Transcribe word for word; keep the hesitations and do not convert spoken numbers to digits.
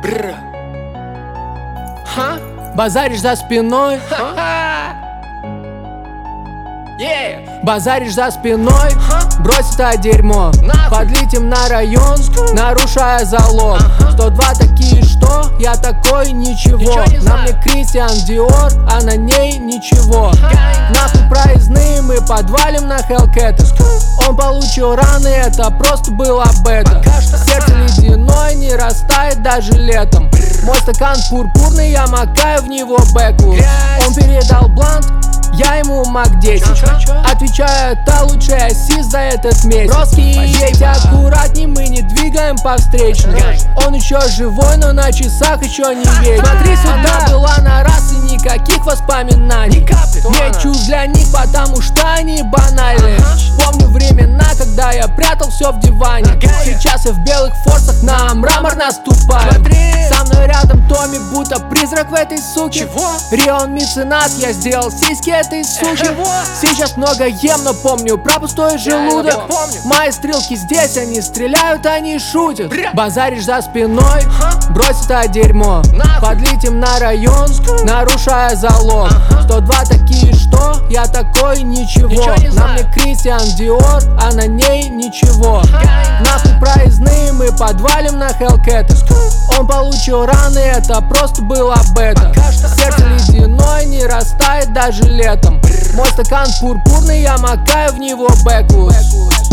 Бррр. Ха? Базаришь за спиной, Yeah. базаришь за спиной, Ха? брось это дерьмо, Нахуй. подлетим на район, нарушая залог. Ага. сто два такие, что я такой ничего. Ничего не На знаю. мне Кристиан Диор, а на ней ничего. Ага. Нахуй проездные, мы подвалим на Хелкета. Он получил раны, это просто было бета. Пока что. Сердце ледяное не растает даже летом. Мой стакан пурпурный, я макаю в него бэку. Грязь. Он передал блант, я ему мак десять. Чё, чё, чё? Отвечаю, это лучший ассист за этот месяц. Броски, Едь аккуратней, мы не двигаем по встречной. Конечно. Он еще живой, но на часах еще не вечер. Смотри сюда, Ага. была на раз и никаких воспоминаний. Ни капли. Мечу для них, потому что они банальные. Ага. Помню времена, когда я прятал все в диване. Ага. Сейчас я в белых форсах на мрамор наступаю. Смотри. Со мной рядом Томми, будто призрак в этой суке. Чего? Рион меценат, я сделал сиськи этой суки. Чего? Сейчас много ем, но помню про пустой желудок. я помню. Мои стрелки здесь, они стреляют, они шутят. Бля. Базаришь за спиной, Ха? брось это дерьмо. Нахуй. Подлетим на район, нарушая залог. Ага. сто два такие, что я такой ничего. Ничего не На знаю. мне Кристиан Диор, а на ней ничего. Ага. Нахуй проездные, мы подвалим на Хелкета. Он получил раны, это просто было бета. Пока что. Сердце ледяное не растает даже летом. Мой стакан пурпурный, я макаю в него бэку.